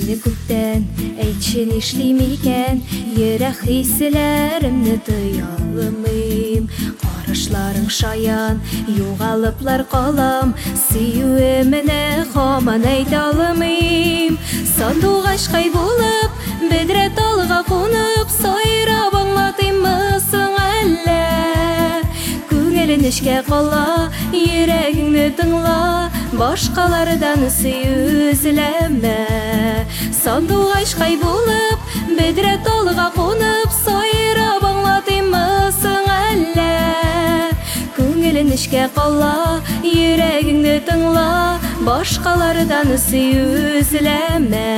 Сені күптен әйтшін ішлеймекен, ерек хисләремне тыя алмыйм. Карашларың шаян, югалыплар калам, сөюемне һаман әйтә алмыйм. Сандугачкай булып, бедре талга кунып, сайрап аңлатыйммысың әллә? Күңелең эшкә кала, йөрәгеңне тыңла, башкалардан сөю эзләмә. Сандугачкай булып, бедре талга кунып, сайрап аңлатыйммысың әллә? Күңелең эшкә кала, йөрәгеңне тыңла, башкалардан сөю эзләмә.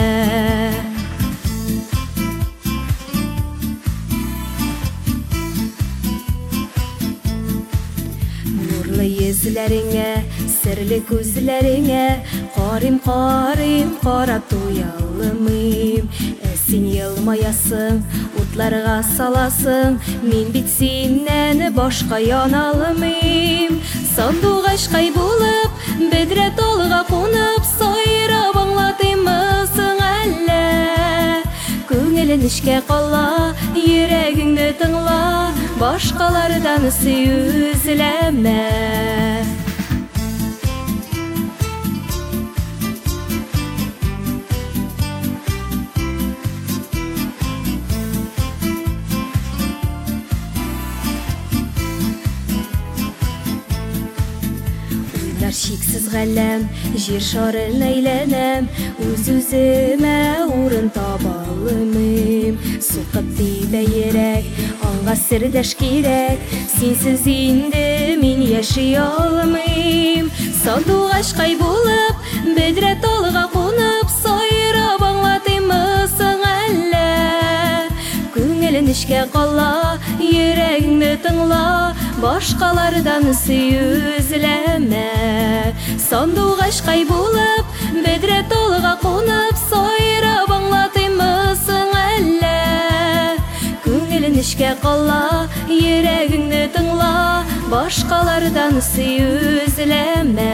Нурлы йөзләреңә, серле күзләреңә, карыйм, карап туя алмыйм. Син елмаясың, утларга саласың, мин бит синнән башка яна алмыйм. Сандугачкай булып, бедре талга кунып, сайрап аңлатыйммысың әллә? Күңелең эшкә кала, йөрәгеңне тыңла, башкалардан сөю эзләмә. Шиксез галәм, җир шарын әйләнәм, үз-үземә урын таба алмыйм. Сукып тибә йөрәк, аңа сердәш кирәк, синсез инде мин яши алмыйм. Сандугачкай булып, бедре талга кунып, сайрап аңлатыйммысың әллә? Күңелең эшкә кала, йөрәгеңне тыңла, башкалардан сөю эзләмә. Сандугачкай булып, бедре талга кунып, сайрап аңлатыйммысың әллә? Күңелең эшкә кала, йөрәгеңне тыңла, башкалардан сөю эзләмә.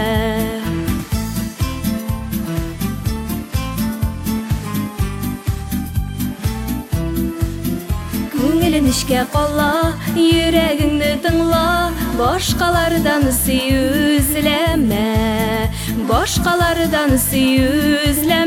Күңелең эшкә кала, йөрәгеңне тыңла, башкалардан сөю эзләмә. Башкалардан сөю эзләмә.